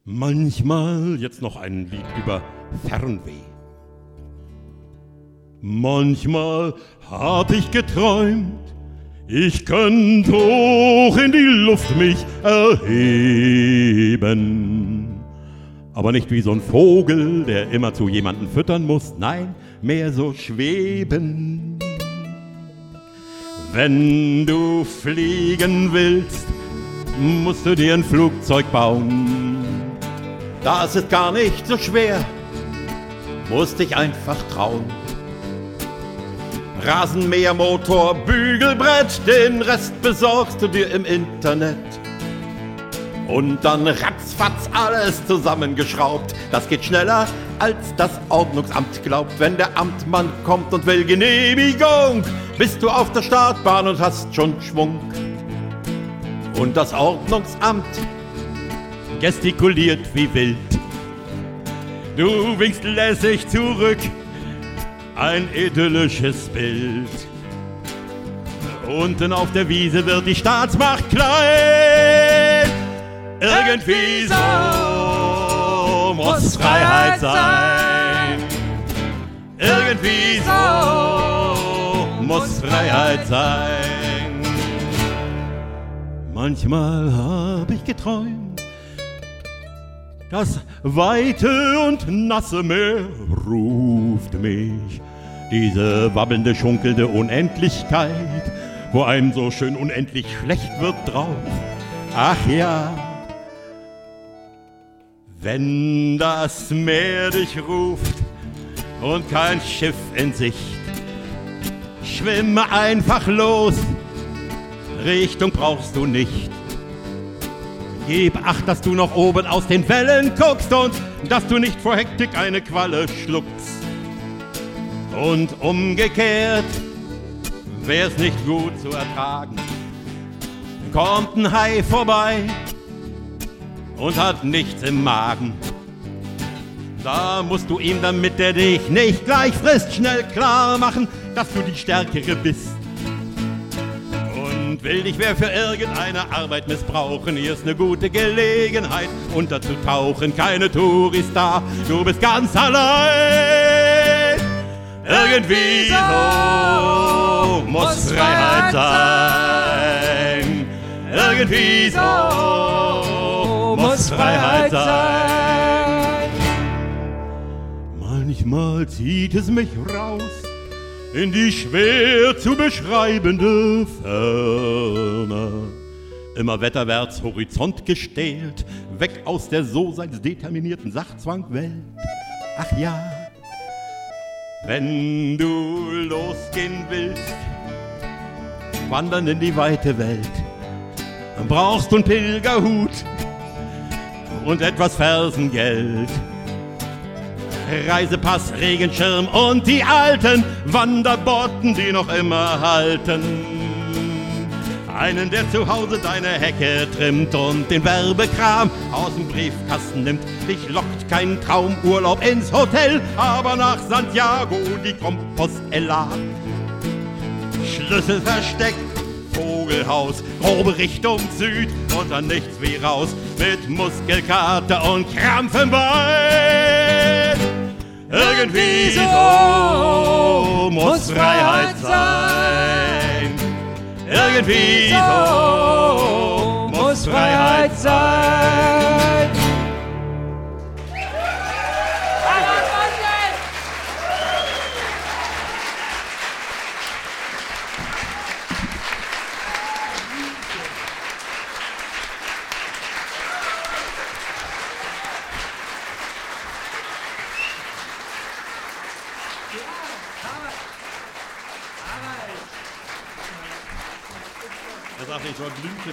Manchmal jetzt noch ein Lied über Fernweh. Manchmal hab ich geträumt, ich könnt hoch in die Luft mich erheben. Aber nicht wie so ein Vogel, der immer zu jemanden füttern muss, nein, mehr so schweben. Wenn du fliegen willst, musst du dir ein Flugzeug bauen. Das ist gar nicht so schwer, musst dich einfach trauen. Rasenmähermotor, Bügelbrett, den Rest besorgst du dir im Internet. Und dann ratzfatz alles zusammengeschraubt. Das geht schneller, als das Ordnungsamt glaubt. Wenn der Amtmann kommt und will Genehmigung, bist du auf der Startbahn und hast schon Schwung. Und das Ordnungsamt gestikuliert wie wild. Du winkst lässig zurück, ein idyllisches Bild. Unten auf der Wiese wird die Staatsmacht klein. Irgendwie so muss Freiheit sein. Irgendwie so muss Freiheit sein. Manchmal hab ich geträumt, das weite und nasse Meer ruft mich. Diese wabbelnde, schunkelnde Unendlichkeit, wo einem so schön unendlich schlecht wird drauf. Ach ja, wenn das Meer dich ruft und kein Schiff in Sicht, schwimme einfach los, Richtung brauchst du nicht. Gib Acht, dass du noch oben aus den Wellen guckst und dass du nicht vor Hektik eine Qualle schluckst. Und umgekehrt wär's nicht gut zu ertragen. Kommt ein Hai vorbei und hat nichts im Magen. Da musst du ihm, damit er dich nicht gleich frisst, schnell klar machen, dass du die Stärkere bist. Und will dich wer für irgendeine Arbeit missbrauchen, hier ist eine gute Gelegenheit, unterzutauchen. Keine Touris da, du bist ganz allein. Irgendwie so muss Freiheit sein. Irgendwie so muss Freiheit sein. Manchmal zieht es mich raus in die schwer zu beschreibende Ferne. Immer wetterwärts Horizont gestählt, weg aus der so seins determinierten Sachzwangwelt. Ach ja, wenn du losgehen willst, wandern in die weite Welt, dann brauchst du einen Pilgerhut und etwas Fersengeld. Reisepass, Regenschirm und die alten Wanderbotten, die noch immer halten. Einen, der zu Hause deine Hecke trimmt und den Werbekram aus dem Briefkasten nimmt. Dich lockt kein Traumurlaub ins Hotel, aber nach Santiago die Kompost-Ella. Schlüssel versteckt, Vogelhaus, grobe Richtung Süd und dann nichts wie raus mit Muskelkater und Krampf im Bein. Irgendwie so muss Freiheit sein. Irgendwie so muss Freiheit sein. Er sagt, ich soll Blümchen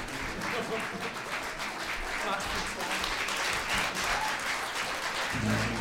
anfordern.